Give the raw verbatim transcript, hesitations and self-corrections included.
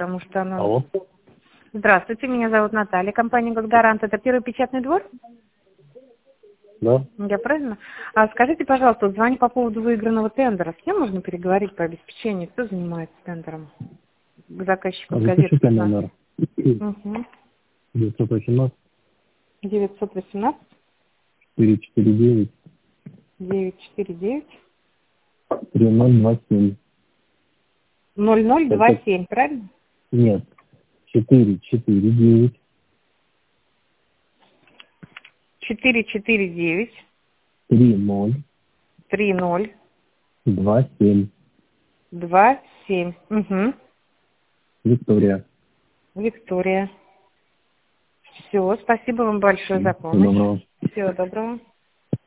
потому что она... Алло. Здравствуйте, меня зовут Наталья, компания «Госгарант». Это первый печатный двор? Да. Я правильно? А скажите, пожалуйста, вот звоню по поводу выигранного тендера. С кем можно переговорить по обеспечению? Кто занимается тендером? К заказчику газеты. Запишите номер. Угу. девятьсот восемнадцать девятьсот восемнадцать четыре четыре девять девять четыре девять три ноль два семь. ноль ноль два семь, правильно? Нет. четыре четыре девять четыре четыре девять три ноль три ноль два семь. два семь. Угу. Виктория. Виктория. Все, спасибо вам большое за Всего помощь. доброго. Всего доброго.